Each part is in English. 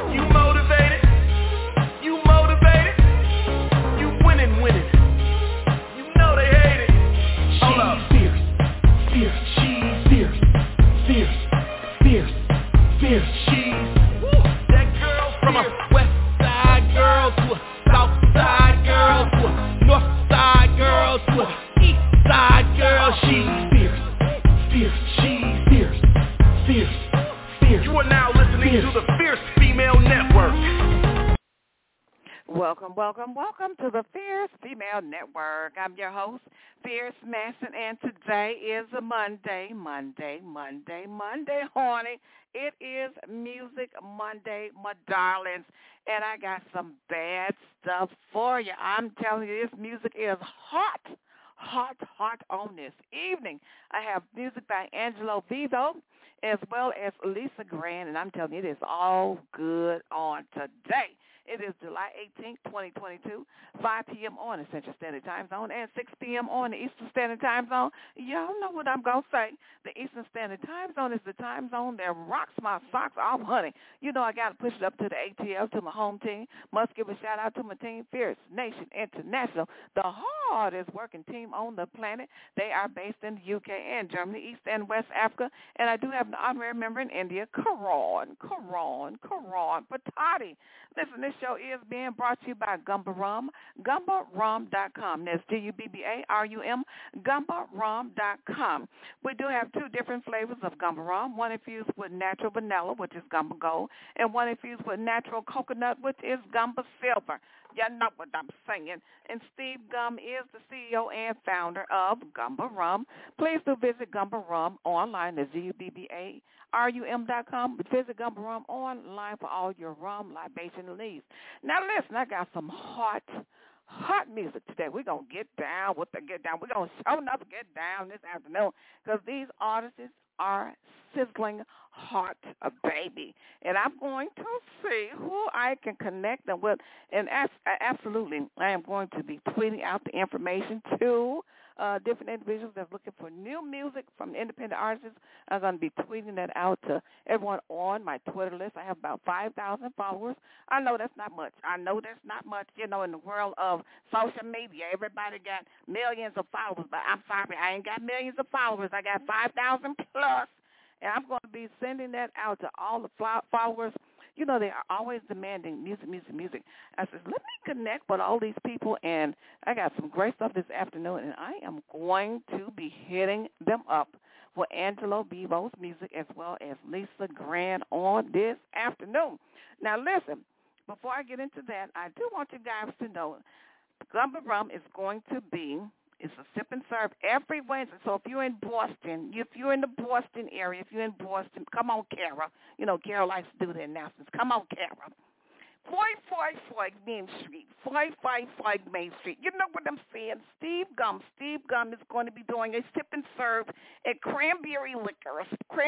You motivated? You motivated? You winning. You know they hate it. Hold up. Fierce. She's fierce. She's that girl from a west side girl to a south side girl to a north side girl to a east side girl. She's fierce. She's fierce. You are now listening to the Fierce Female Network. Welcome to the Fierce Female Network. I'm your host, Fierce Manson, and today is a Monday, horny. It is Music Monday, my darlings, and I got some bad stuff for you. I'm telling you, this music is hot on this evening. I have music by Angelo Vivo as well as Lisa Grant, and I'm telling you, it is all good on today. It is July 18th, 2022, 5 p.m. on the Central Standard Time Zone and 6 p.m. on the Eastern Standard Time Zone. Y'all know what I'm going to say. The Eastern Standard Time Zone is the time zone that rocks my socks off, honey. You know I got to push it up to the ATL, to my home team. Must give a shout-out to my team, Fierce Nation International, the hardest working team on the planet. They are based in the UK and Germany, East and West Africa. And I do have an honorary member in India, Karan Patati. Listen, this show is being brought to you by Gumba Rum, GumbaRum.com. That's GUBBARUM, GumbaRum.com. We do have two different flavors of Gumba Rum, one infused with natural vanilla, which is Gumba Gold, and one infused with natural coconut, which is Gumba Silver. You know what I'm saying. And Steve Gum is the CEO and founder of Gumba Rum. Please do visit Gumba Rum online at GUBBARUM.com. Visit Gumba Rum online for all your rum libation needs. Now listen, I got some hot music today. We're going to get down. We're going to show enough get down this afternoon because these artists are sizzling hot, baby. And I'm going to see who I can connect them with. And absolutely, I am going to be tweeting out the information to different individuals that's looking for new music from independent artists. I'm going to be tweeting that out to everyone on my Twitter list. I have about 5,000 followers. I know that's not much. You know, in the world of social media, everybody got millions of followers. But I'm sorry, I ain't got millions of followers. I got 5,000 plus. And I'm going to be sending that out to all the followers. You know, they are always demanding music. I said, let me connect with all these people, and I got some great stuff this afternoon, and I am going to be hitting them up for Angelo Vivo's music as well as Lisa Grant on this afternoon. Now, listen, before I get into that, I do want you guys to know Gumba Rum is going to be it's a sip and serve every Wednesday. So if you're in Boston, if you're in the Boston area, come on, Kara. You know, Kara likes to do the announcements. Come on, Kara. 455 Main Street, 555 Main Street. You know what I'm saying? Steve Gum is going to be doing a sip and serve at Cranberry Liquors,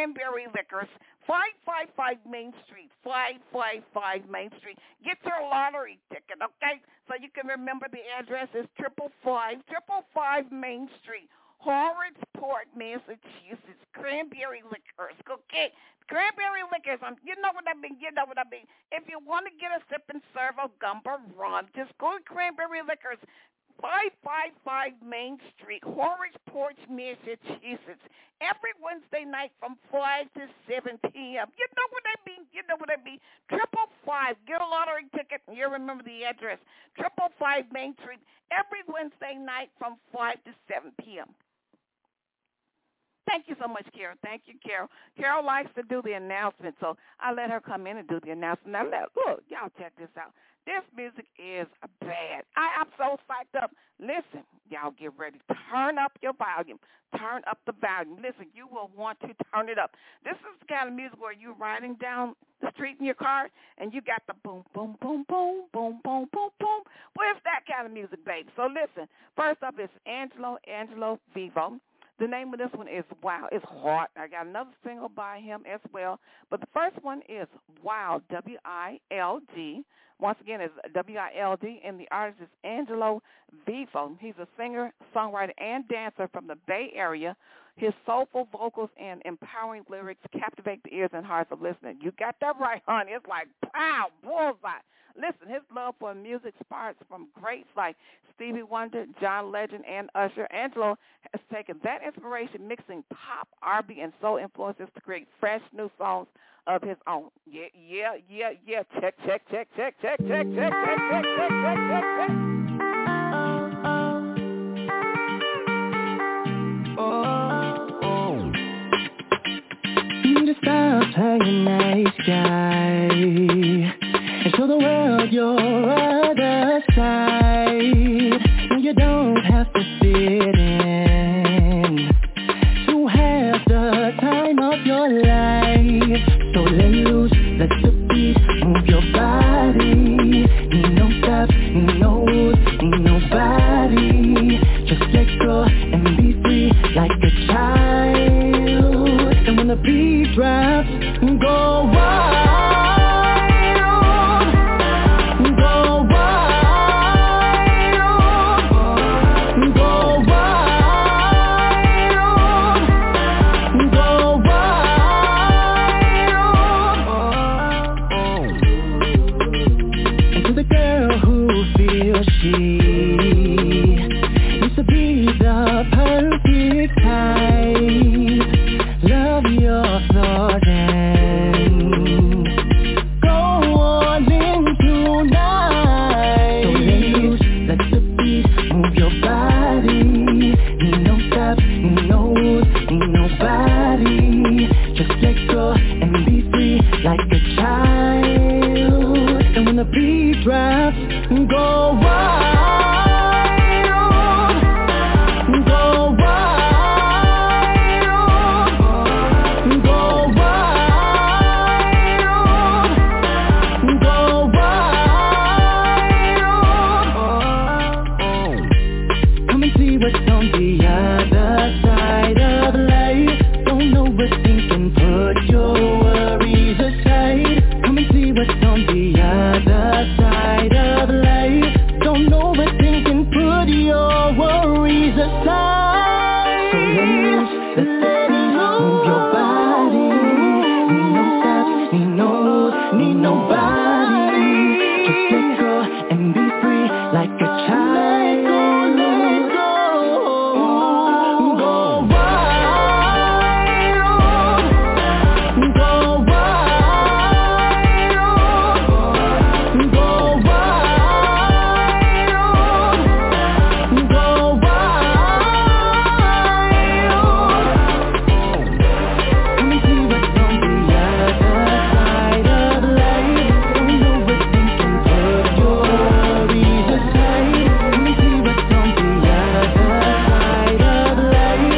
555 Main Street, 555 Main Street. Get your lottery ticket, okay? So you can remember the address is 555 Main Street, Horridgeport, Massachusetts, Cranberry Liquors, okay? Cranberry Liquors, you know what I mean. If you want to get a sip and serve of Gumba Rum, just go to Cranberry Liquors, 555 Main Street, Horridgeport, Massachusetts, every Wednesday night from 5 to 7 p.m. You know what I mean. 555, get a lottery ticket, and you remember the address, 555 Main Street, every Wednesday night from 5 to 7 p.m. Thank you so much, Carol. Thank you, Carol. Carol likes to do the announcement, so I let her come in and do the announcement. Now, look, y'all check this out. This music is bad. I'm so psyched up. Listen, y'all get ready. Turn up your volume. Turn up the volume. Listen, you will want to turn it up. This is the kind of music where you're riding down the street in your car, and you got the boom, boom, boom, boom, boom, boom, boom, boom. Well, it's that kind of music, baby. So listen, first up is Angelo Vivo. The name of this one is Wow. It's hot. I got another single by him as well. But the first one is Wild, W-I-L-D. Once again, it's W-I-L-D, and the artist is Angelo Vivo. He's a singer, songwriter, and dancer from the Bay Area. His soulful vocals and empowering lyrics captivate the ears and hearts of listeners. You got that right, honey. It's like, pow, bullseye. Listen, his love for music sparks from greats like Stevie Wonder, John Legend, and Usher. Angelo has taken that inspiration, mixing pop, R&B, and soul influences to create fresh new songs of his own. Yeah. Check. Just stop playing nice guy and show the world your other side. No, you don't have to fit in to have the time of your life. So let loose, let the beat move your body. Need no steps, need no rules, need nobody. Just let go and be free like a child. And when the beat drops, go wild, go wild, go wild, go wild. And to the girl who feels she needs to be the perfect type, love your thought and go all in tonight. So let the beat move your body. Need no steps, need no rules, need nobody. Just let go and be free like a child. And when the beat drops, go wild, go wild, go wild, go wild. Come and see what's on the other side of life. Don't overthink and put your worries aside. Come and see what's on the other side of life. Don't overthink and put your worries aside. So let the beat move your body. Need no steps, need no rules, need nobody. Just let go and be free like a child. Let go. Go wild, go wild, go wild, go wild. Come and see what's on the other side of life. Don't overthink and put your worries aside. Come and see what's on the other side of life.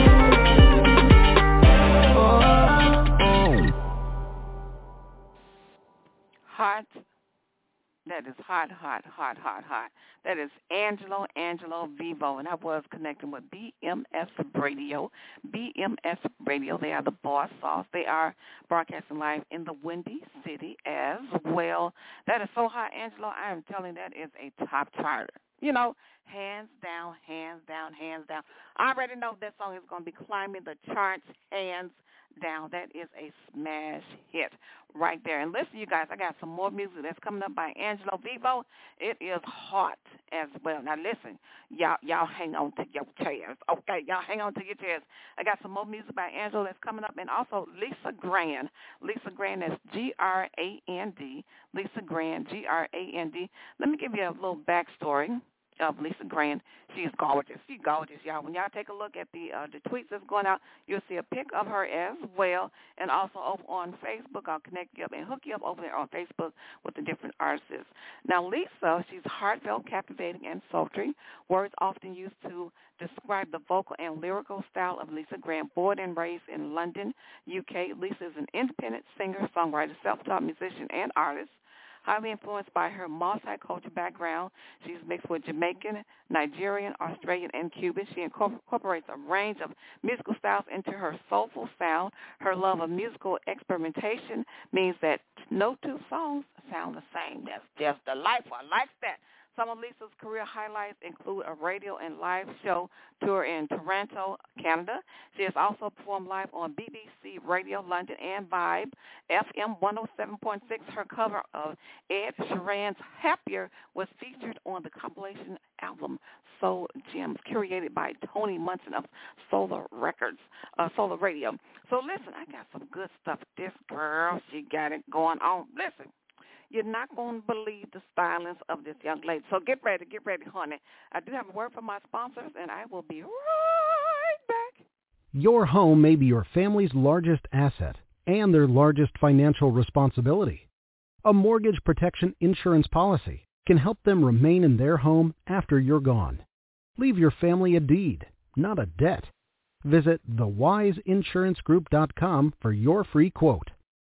Hot. That is hot. That is Angelo Vivo, and I was connecting with BMS Radio. BMS Radio, they are the boss sauce. They are broadcasting live in the Windy City as well. That is so hot, Angelo. I am telling you, that is a top charter. You know, hands down. I already know that song is going to be climbing the charts, hands down. That is a smash hit right there. And listen, you guys, I got some more music that's coming up by Angelo Vivo. It is hot as well. Now listen, y'all hang on to your chairs. Okay, y'all hang on to your chairs. I got some more music by Angelo that's coming up, and also Lisa Grand. Lisa Grand is G-R-A-N-D. Lisa Grand, G-R-A-N-D. Let me give you a little backstory of Lisa Grand. She is gorgeous. She's gorgeous, y'all. When y'all take a look at the tweets that's going out, you'll see a pic of her as well. And also over on Facebook, I'll connect you up and hook you up over there on Facebook with the different artists. Now, Lisa, she's heartfelt, captivating, and sultry. Words often used to describe the vocal and lyrical style of Lisa Grand. Born and raised in London, UK, Lisa is an independent singer, songwriter, self-taught musician, and artist. Highly influenced by her multicultural background, she's mixed with Jamaican, Nigerian, Australian, and Cuban. She incorporates a range of musical styles into her soulful sound. Her love of musical experimentation means that no two songs sound the same. That's just delightful. I like that. Some of Lisa's career highlights include a radio and live show tour in Toronto, Canada. She has also performed live on BBC Radio London and Vibe FM 107.6. Her cover of Ed Sheeran's Happier was featured on the compilation album Soul Gems, curated by Tony Munson of Solar Records, Solar Radio. So listen, I got some good stuff. This girl, she got it going on. Listen. You're not going to believe the stylings of this young lady. So get ready, honey. I do have a word from my sponsors, and I will be right back. Your home may be your family's largest asset and their largest financial responsibility. A mortgage protection insurance policy can help them remain in their home after you're gone. Leave your family a deed, not a debt. Visit thewiseinsurancegroup.com for your free quote.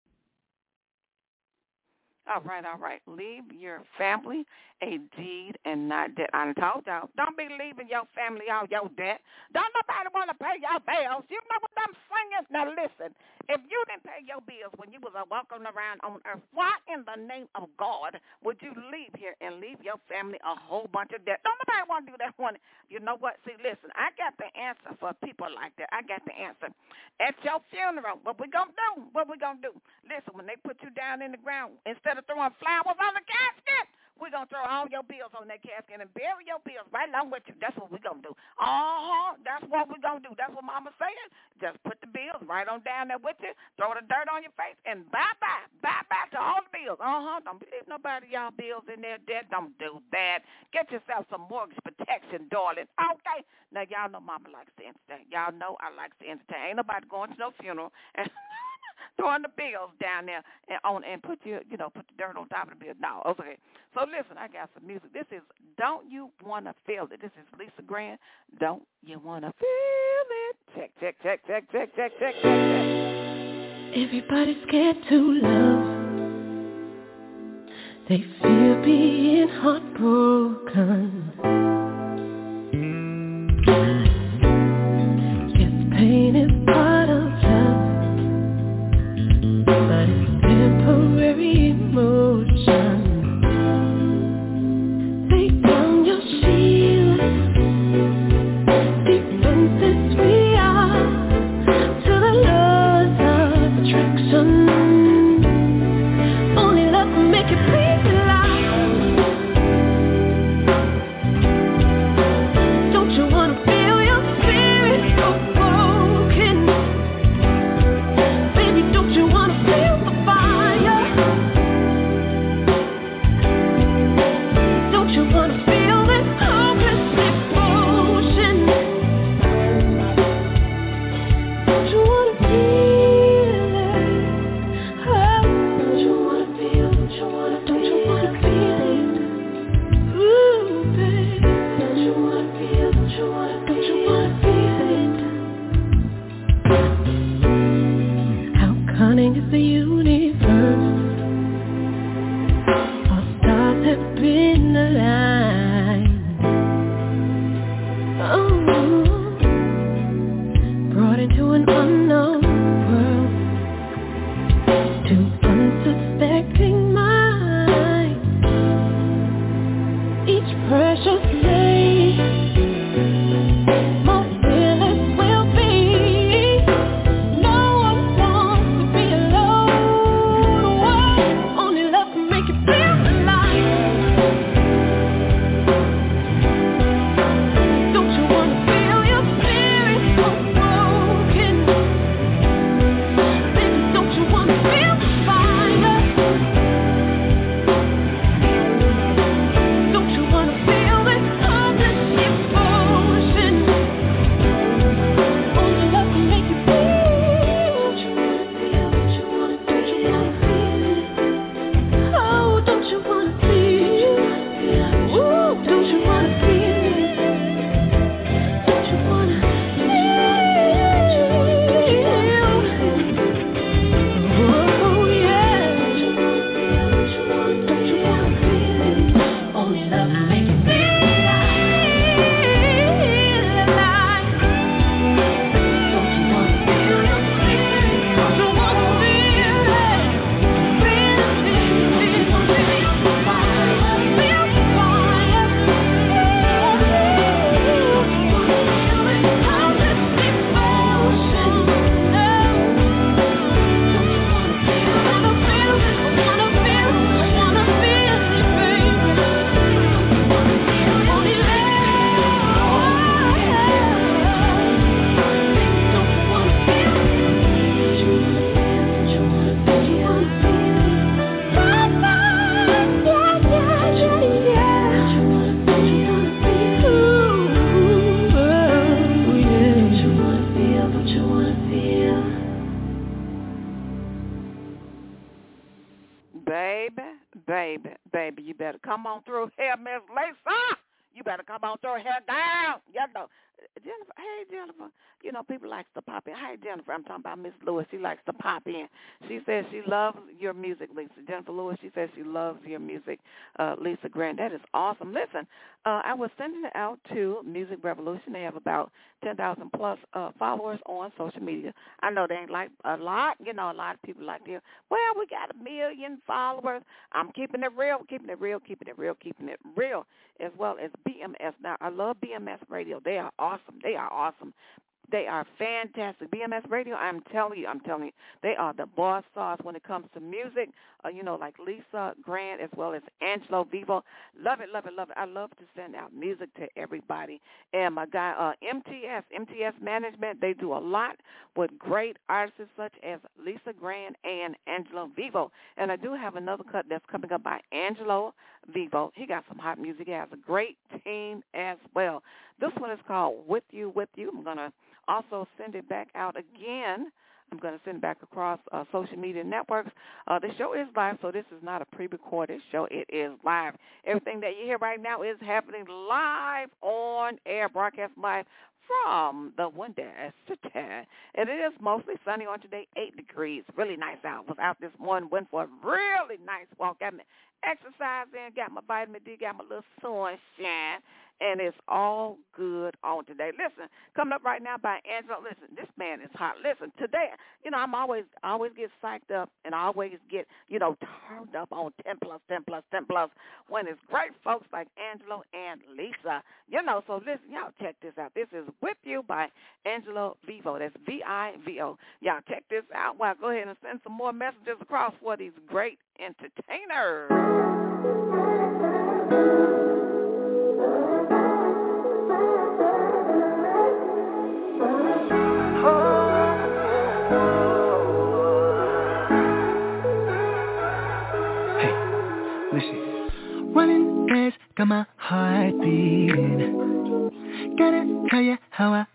All right. Leave your family a deed and not debt. I told y'all, don't be leaving your family all your debt. Don't nobody want to pay your bills. You know what I'm saying? Now listen, if you didn't pay your bills when you was walking around on earth, why in the name of God would you leave here and leave your family a whole bunch of debt? Don't nobody want to do that one. You know what? See, listen, I got the answer for people like that. I got the answer. At your funeral, what we going to do? Listen, when they put you down in the ground, instead of throwing flowers on the casket, we're going to throw all your bills on that casket and bury your bills right along with you. That's what we're going to do. That's what we're going to do. That's what Mama said. Just put the bills right on down there with you, throw the dirt on your face, and bye-bye. Bye-bye to all the bills. Don't believe nobody y'all bills in their debt. Don't do that. Get yourself some mortgage protection, darling. Okay? Now, y'all know Mama likes to entertain. Y'all know I like to entertain. Ain't nobody going to no funeral and throwing the bills down there and put the dirt on top of the bill. No, okay. So listen, I got some music. This is Don't You Wanna Feel It. This is Lisa Grant. Don't You Wanna Feel It? Check. Everybody's scared to love. They fear being heartbroken. Yes, pain is part of love, but it's temporary emotion. Take down your shield, defenses we are to the laws of attraction. Only love can make it please the light. Don't you wanna feel your spirit so broken? Baby, don't you wanna feel the fire? Don't you wanna feel this hopeless devotion? Don't you wanna feel it? Oh, don't you wanna feel? Don't you wanna feel it? Ooh, baby, don't you wanna feel? Don't you wanna feel it? How cunning is the universe? Our stars have been aligned. Oh, brought into an unknown world, to unsuspecting minds. Each precious day, more fearless will be. No one wants to be alone. Whoa, only love can make it feel alive. Baby, you better come on through here, Miss Lisa. You better come on through here down. You know, Jennifer, hey, Jennifer. You know, people likes to pop in. Hey, Jennifer, I'm talking about Miss Lewis. She likes to pop in. She says she loves your music, Lisa. Jennifer Lewis, she says she loves your music, Lisa Grant. That is awesome. Listen, I was sending it out to Music Revolution. They have about 10,000 plus followers on social media. I know they ain't like a lot. You know, a lot of people like to, well, we got 1 million followers. I'm keeping it real, keeping it real as well as BMS. Now, I love BMS Radio. They are awesome. They are fantastic. BMS Radio, I'm telling you, they are the boss sauce when it comes to music, you know, like Lisa Grant as well as Angelo Vivo. Love it. I love to send out music to everybody. And my guy, MTS Management, they do a lot with great artists such as Lisa Grant and Angelo Vivo. And I do have another cut that's coming up by Angelo Vivo. He got some hot music. He has a great team as well. This one is called With You. I'm going to also send it back out again. I'm going to send it back across social media networks. The show is live, so this is not a pre-recorded show. It is live. Everything that you hear right now is happening live on air, broadcast live from the Windy City. And it is mostly sunny on today, 8 degrees. Really nice out. Was out this morning, went for a really nice walk. Got me exercising, got my vitamin D, got my little sunshine. And it's all good on today. Listen, coming up right now by Angelo. Listen, this man is hot. Listen, today, you know, I always get psyched up and I always get, you know, turned up on 10 plus when it's great folks like Angelo and Lisa. You know, so listen, y'all check this out. This is With You by Angelo Vivo. That's Vivo. Y'all check this out. Well, go ahead and send some more messages across for these great entertainers. Running fast, got my heart beating. Gotta tell you how I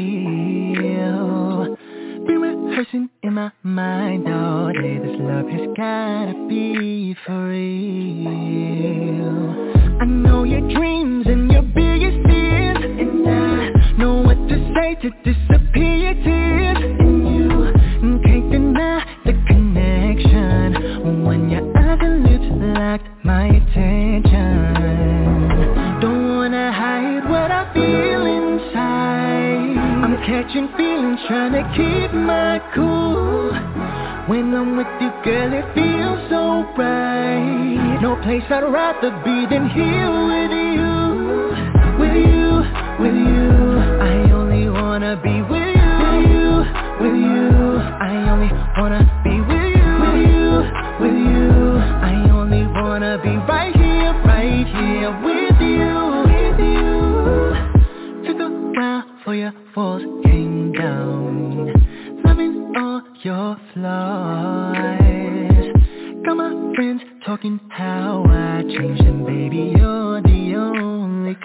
feel. Been rehearsing in my mind all day. This love has gotta be for real. I know your dreams and your biggest fears, and I know what to say to disappear your tears. And you can't deny the connection when your eyes and lips locked my attention. Don't wanna hide what I feel inside. I'm catching feelings, trying to keep my cool. When I'm with you, girl, it feels so right. No place I'd rather be than here with you. With you, with you. I only wanna be with you. With you, with you. I only wanna be with you. With you, with you. I only wanna be right here with you. With you. Took a while for your walls came down. Loving all your flaws. Got my friends talking how I changed, and baby, you're the only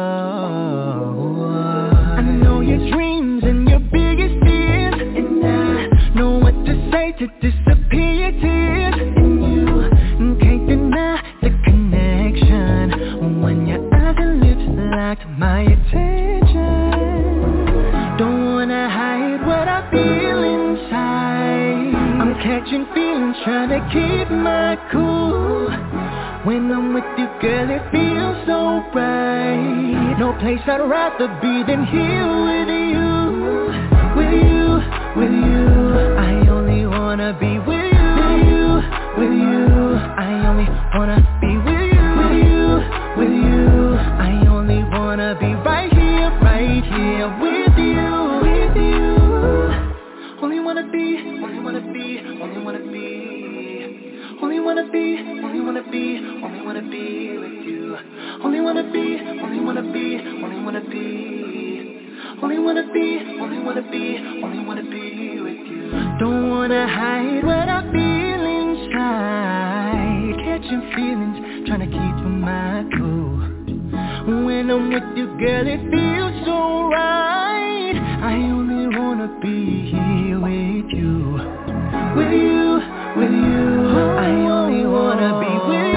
cause. I know your dreams and your biggest fears, and I know what to say to disappear your tears. And you can't deny the connection when your eyes and lips locked my attention. Don't wanna hide what I feel inside. I'm catching feelings, trying to keep my cool. When I'm with you, girl, it feels so right. No place I'd rather be than here with you. With you, with you. I only wanna be with you. With you, with you. I only wanna be with you. With you, with you. I only wanna be right here with you. With you. Only wanna be, only wanna be, only wanna be. Only wanna be, only wanna be, only wanna be with you. Only wanna be, only wanna be, only wanna be. Only wanna be, only wanna be, only wanna be with you. Don't wanna hide what I feel inside. Catching feelings, trying to keep my cool. When I'm with you, girl, it feels so right. I only wanna be here with you. With you, with you. I only wanna be with you.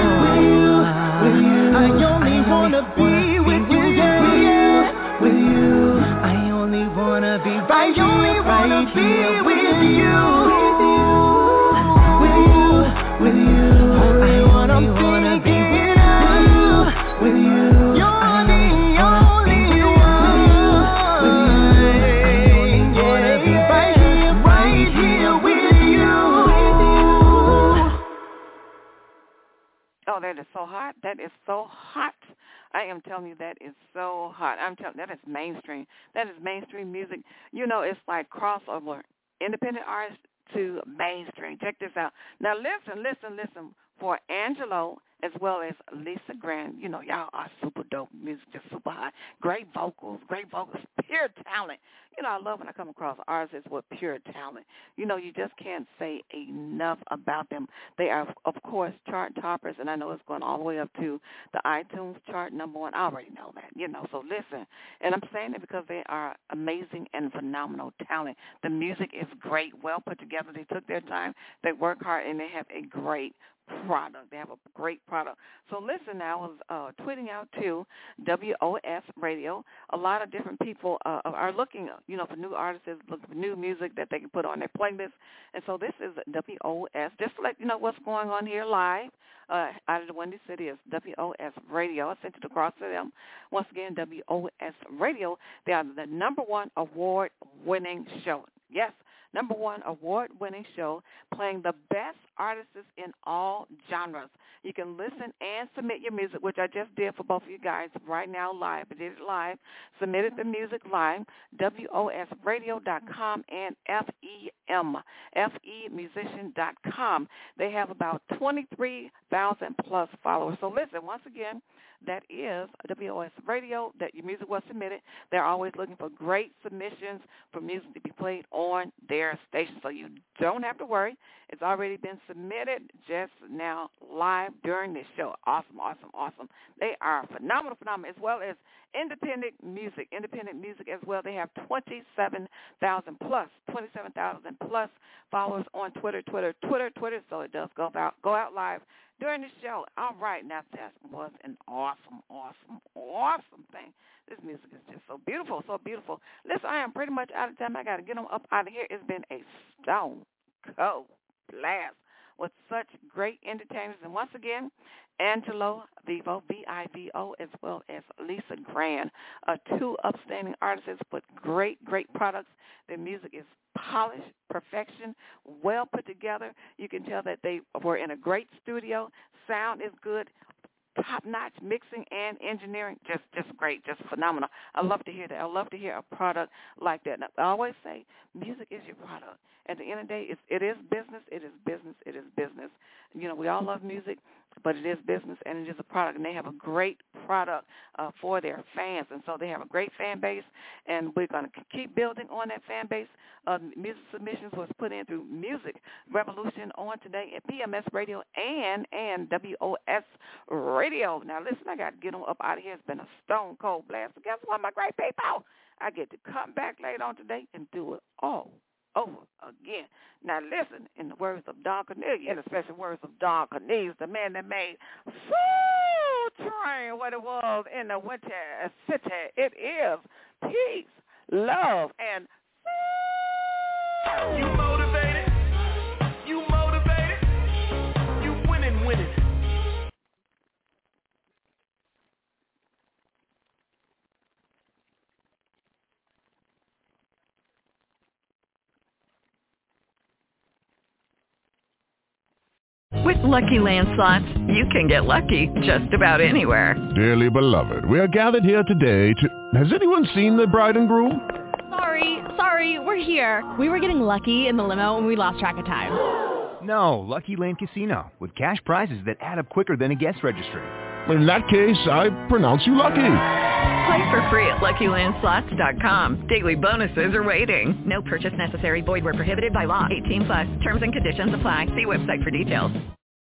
that is so hot. That is so hot. I am telling you, that is so hot. I'm telling you, that is mainstream. That is mainstream music. You know, it's like crossover, independent artists to mainstream. Check this out. Now, listen. For Angelo as well as Lisa Grant, you know, y'all are super dope music, just super hot. Great vocals, pure talent. You know, I love when I come across artists with pure talent. You know, you just can't say enough about them. They are, of course, chart toppers, and I know it's going all the way up to the iTunes chart #1. I already know that, you know, so listen. And I'm saying it because they are amazing and phenomenal talent. The music is great, well put together. They took their time, they work hard, and they have a great product. They have a great product. So listen, I was tweeting out to WOS Radio. A lot of different people are looking, you know, for new artists, looking for new music that they can put on their playlist. And so this is WOS. Just to let you know what's going on here live out of the Windy City is WOS Radio. I sent it across to them. Once again, WOS Radio. They are the #1 award-winning show. Yes, #1 award-winning show playing the best artists in all genres. You can listen and submit your music, which I just did for both of you guys right now live. I did it live, submitted the music live, WOSradio.com and FEmusician.com. They have about 23,000 plus followers. So listen, once again, that is WOS Radio, that your music was submitted. They're always looking for great submissions for music to be played on their station, so you don't have to worry. It's already been submitted just now live during this show. Awesome. They are phenomenal, as well as independent music as well. They have 27,000 plus followers on Twitter, so it does go out live during the show. All right, now that was an awesome thing. This music is just so beautiful. Listen, I am pretty much out of time. I got to get them up out of here. It's been a stone cold blast with such great entertainers. And once again, Angelo Vivo, VIVO, as well as Lisa Grant, two upstanding artists with great products. Their music is polished, perfection, well put together. You can tell that they were in a great studio. Sound is good. Top-notch mixing and engineering, just great, just phenomenal. I love to hear that. I love to hear a product like that. Now, I always say music is your product. At the end of the day, it is business. You know, we all love music, but it is business, and it is a product, and they have a great product for their fans, and so they have a great fan base, and we're going to keep building on that fan base. Music submissions was put in through Music Revolution on today at PMS Radio and WOS Radio. Now, listen, I got to get them up out of here. It's been a stone cold blast. So guess what, my great people? I get to come back later on today and do it all over again. Now listen, in the words of Don Cornelius, in the special words of Don Cornelius, the man that made Soul Train what it was in the Winter City. It is peace, love, and you motivated, you winning. With Lucky Land Slots, you can get lucky just about anywhere. Dearly beloved, we are gathered here today to... Has anyone seen the bride and groom? Sorry, we're here. We were getting lucky in the limo and we lost track of time. No, Lucky Land Casino, with cash prizes that add up quicker than a guest registry. In that case, I pronounce you lucky. Play for free at LuckyLandSlots.com. Daily bonuses are waiting. No purchase necessary. Void where prohibited by law. 18+. Terms and conditions apply. See website for details.